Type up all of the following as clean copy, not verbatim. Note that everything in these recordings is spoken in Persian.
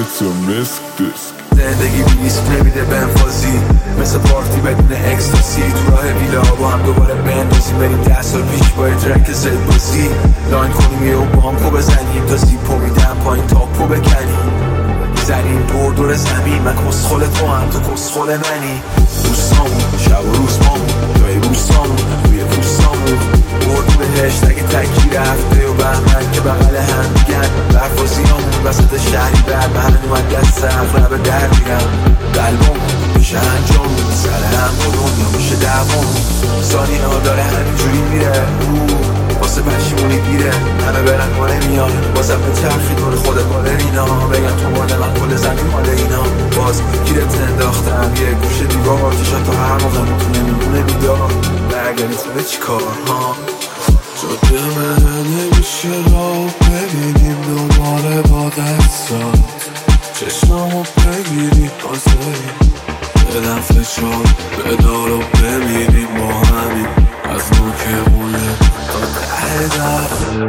It's a misc disc. زندگی ریسک نمیده بنفازی مثل پارتی بدون اکستاسی تو راه ویلا با هم دوباره بندازیم بریم 10 سال پیش با یه ترک زد بازی لاین کنیم یه بانکو بزنیم تا زیپو میدم پایین تاپو بکنیم زنیم دور زمین من کسخل تو هم تو کسخل منی دوستامون شب و روز مامون جای روستامون روی پوستامون برد بهشت اگه تکی رفته و بهمن که بغل هم دیگن برفازیامون وسط شهری بر من اومد دست اقرب در میرم قلبمون میشه انجامون سر هم و دنیا میشه دوامون ثانیه ها داره همینجوری میره واسه پشیمونی گیره همه برن ما نمیان بازم به چرخی دور خود بالرینا بگن تو مال من کل زمین مال اینا باز گیرت انداختم یه گوشه دیوار چشم تا هر موقع تو نمیمونه بیدار برگردی تو چی کار ها جاده منه نمیشه راه ببینیم دوباره با دستان چشمامو بگیری حاضریم بدم فشار بدارو ببینیم با همین از نوک بونه تا ته در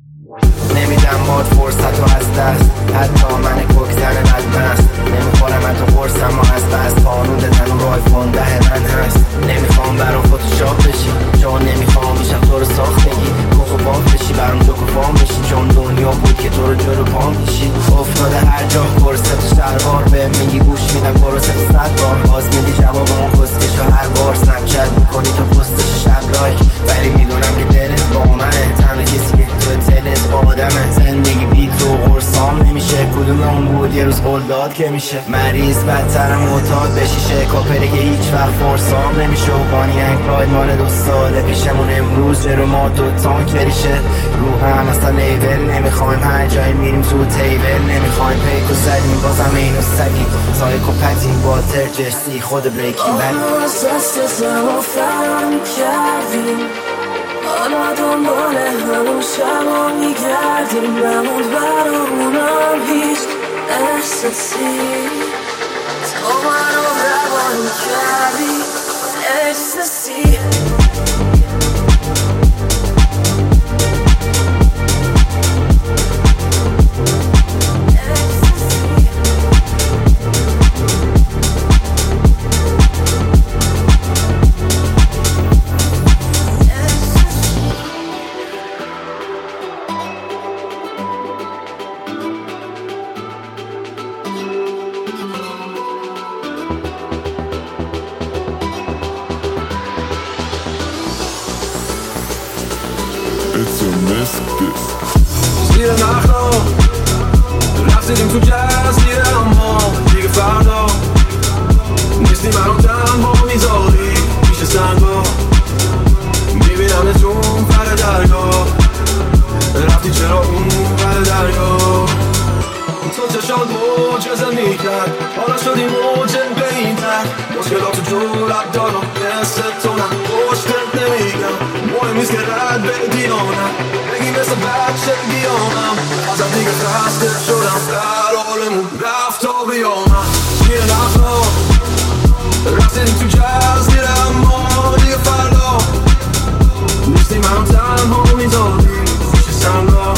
نمیدم باد فرصت و از دست حتی من کوکتن بدبست نمیخورم من تو قرصم و از بست قانون دادن و آیفون 10 من هست نمیخوام برام فتوشاپ بشی چون نمیخوام میشم تو رو ساخت بگی کوخ و باف بشی برام جوک و فام بشی چون دنیا بود که تو رو جلو پام میشی افتاده هر جا کرسه تو شلوار به میگی گوش میدم کرسه تو 100 بار باز میدی جواب اون کسکش و هر بار سنکت میکنی تو پستش شب لایک ولی میدونم که دلت با منه تنها کسی که تو دلت با آدمه زندگی بی تو قرصام نمیشه کدوم اون بود یه روز قول داد که میشه مریض بدترم معتاد بشیشه کاپره که هیچ وقت فرسام نمیشه و بانیانگ پراید مال 2 ساله پیشمون امروز رو ما 2 تانک بریشه روحم اصلا لیبل نمیخوایم هر جایی میریم تو تیبل نمیخوایم پیکو زدیم بازم اینو سگیم سایکوپتیم با ترجسی خود بریکیم بلی از دست زمان فرام کردیم حالا دنبال همون شبا میگردیم نموند برامونم هیچ احساسی تو منو روانی کردی احساسی It's a misc disc. زیر نخلا رفتیم تو جز زیر اما دیگه فردا نیستی منو تنها میذاری پیش سنگا میبینم تو پر درگاه رفتی چرا اون پر درگاه تو چشات موجزه میکرد حالا شدی موجه بینتر مشکلات جورت دارم مثل تو نه پشتت نمیگم مهم نیست که رد بدی یا نه بگی مثل بچه بیامم ازم دیگه خسته شدم در حالمون رفت تا بیامم زیر نخلا رفتیم تو جز زیر اما دیگه فردا نیستی منو تنها میذاری پیش سنگا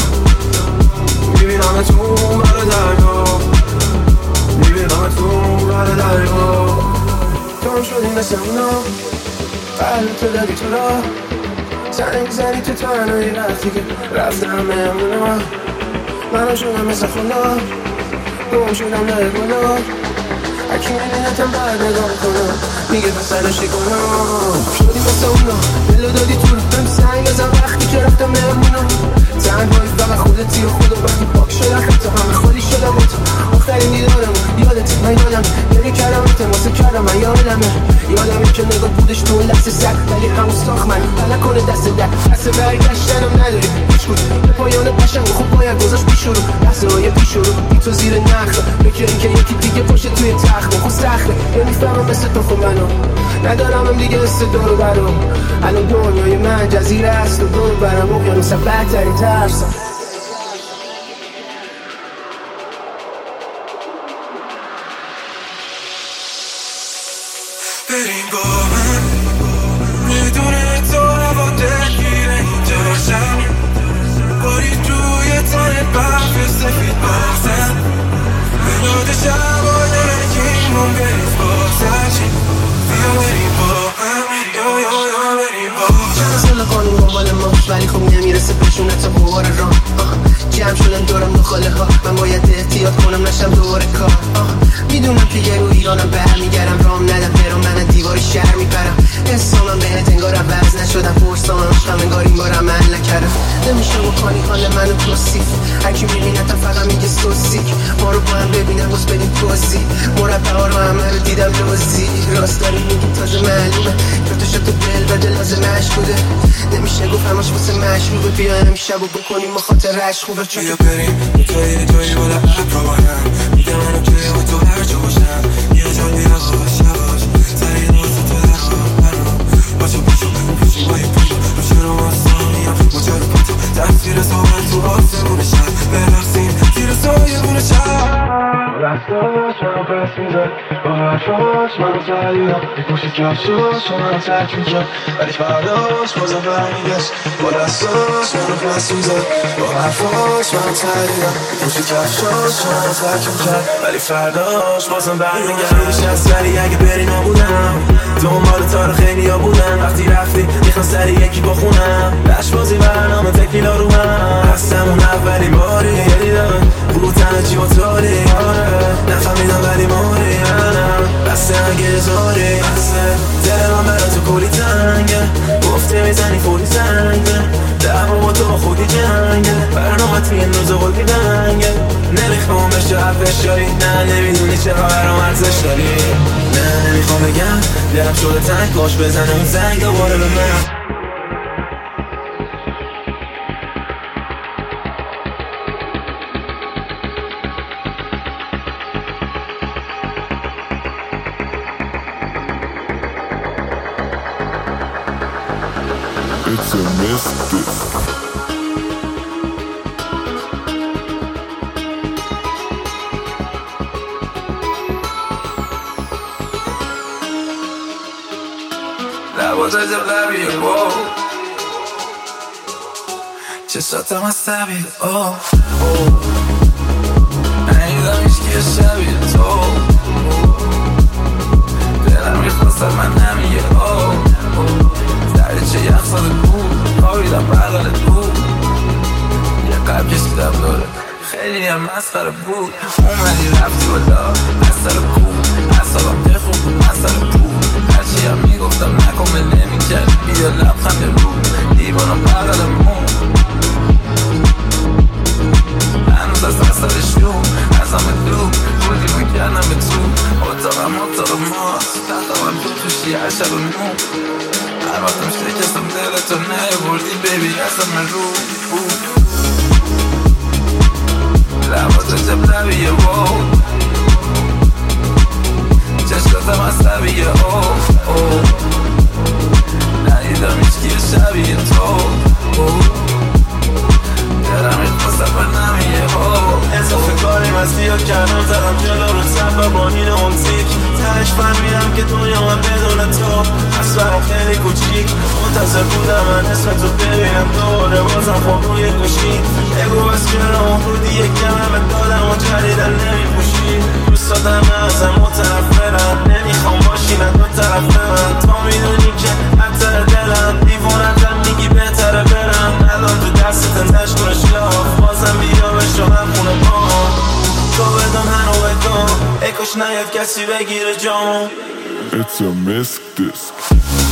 میبینم تو بر درگاه میبینم تو بر درگاه کام شدی مثل اونا قلب تو دادی تو را زنگ زنی تو تنهایی رفتی که رفتم مهمونا منو شدم مثل خدا گم شدم در گناه هرکی میبینتم بعد نگاه کنم میگه پسرشی کنم شدی مثل اونا دلو دادی تو رو بهم سنگ بزن وقتی که رفتم مهمونا تنهایی فقط خودتی و خدا وقتی پاک شدم حتی همه خالی شدم با تو آخرین دیدارمون یادت من یادم گریه کردم التماس کردم من یادمه که نگاه بودش تو اون لحظه سر ولی همون ساخت من نکنه دست دست برگشتنم نداری هیچ کن به پایان قشنگ خوب باید گذاشت پیش رو لحظه های پیش رو بی تو زیر نخل بکر این که یکی دیگه پشت توی تخت خود سخته نمیفهمم مثل تو خب منو ندارم هم دیگه حس دورو برام الان دنیای من جزیره است و دورو برم اقیانوس بدترین ترسم بریم با من میدونه تو هوا دلگیره اینجا باشم باری توی تنت برف سفید بازم ولی خب نمیرسه بشونه تا بوار راه. جمع شدن دورم نخاله ها، من باید احتیاط کنم نشم دوباره کار. میدونم که یه رو ایرانم برمیگردم، رام ندم برام من دیوار شهر میپرم. حسامم بهت انگار عوض نشدم، فرسام عشقم انگار این بار عمل نکردم. نمیشه بکنی حال منو توصیف، هرکی میبینه تا فقط میگه سوسیک. ما رو با هم ببینم باز بدیم توضیح، مربع ها رو همه رو دیدم لوزی. راست داری میگی تازه معلومه، کارتشو تو دل بده لازمش بوده. نمیشه گفت همش واسه مشروبه، بیا امشب و بکنیم ما خاطرش خوبه. بیا بریم یه جایی بالا ابرا با هم، میگم منو که با تو هر جا باشم. یه جایی یواش یواش سری نوزه تو در برام باشو پوشی با یه پوشو رو چرا مستانیم مجرد با تو تصویر صحبت تو آسمون شب برقصیم زیر سایمون شب. با دستاش منو پس میزد، با حرفاش منو تحلیدم، میپوشید کفشاش منو ترک میکرد ولی فرداش بازم برمیگشت. با دستاش منو پس میزد، با حرفاش منو تحلیدم، میپوشید کفشاش منو ترک میکرد ولی فرداش بازم برمیگشت. خیلیش از سری اگه بری نبودم، دنبال تار خیلی ها بودن. وقتی رفتی میخوان سری یکی بخونم، لشبازی برنامه تکیلا رو هم هستم اون اولی باری. یه دیدم بودن چی موتوری، نفهمیدم ولی ماری بسته اگه زاری. دل من برا تو کلی تنگه، گفته میزنی فوری زنگه، دعوا با تو با خودی جنگه، برنامه توی این روز قلبی دنگه. نمیخوام بشه حرفش داری، نه نمیدونی چرا برام ارزش داری. نه نمیخوام بگم دلم شده تنگ، کاش بزنه اون زنگ دوباره به من. It's a mystic. لباس عجب لبیه واو، چشاتم از طبیه نیدم ایشکی شبیه تو، دلم میخواستد من نمیگه دریچه یخ ساده بود، خوابیدم بغل بود، یه قلب کشیدم دوره خیلی هم مسخره بود. اومدی رفتی بالا از سر کوم، اصابم که خوب بود از سر کوم، هرچی هم میگفتم نکن به نمیکرد، بیا لبخند رو دیوانم بغل مون. هنوز از اثر شوم از همه دو بودی بگردم به تو، اتاق ماست تختم تو توشی هر شب نون. هر وقتم شکستم دلتو نیاوردی بیبی اصلا من رو لبات عجب لبیه واو، چشکاتم از طبیه ندیدم هیچکی شبیه تو، دلم میخواستم پر نمیه اضافه کاریم از بیا کردم زدم جلو رو سب و بانین موزیک، تهش فهمیدم که دنیا من بدون تو از برام خیلی کوچیک. منتظر بودم من اسم تو ببینم دوره بازم خب روی گوشی، بگو بس چرا اون بودی یک کمه به دادم و جدیدن نمیپوشی. دوست دادم ازم متنفرم، نمیخوام باشی نه دو طرف من، تا میدونی که حتی دلم دیوونتم میگی بهتره برم. الان تو دستت نشکنش لاف، بازم بیا بشو هم خونه پام، تو بدم هنو بگم ای کاش نیاد کسی بگیره جامو. It's a mystic.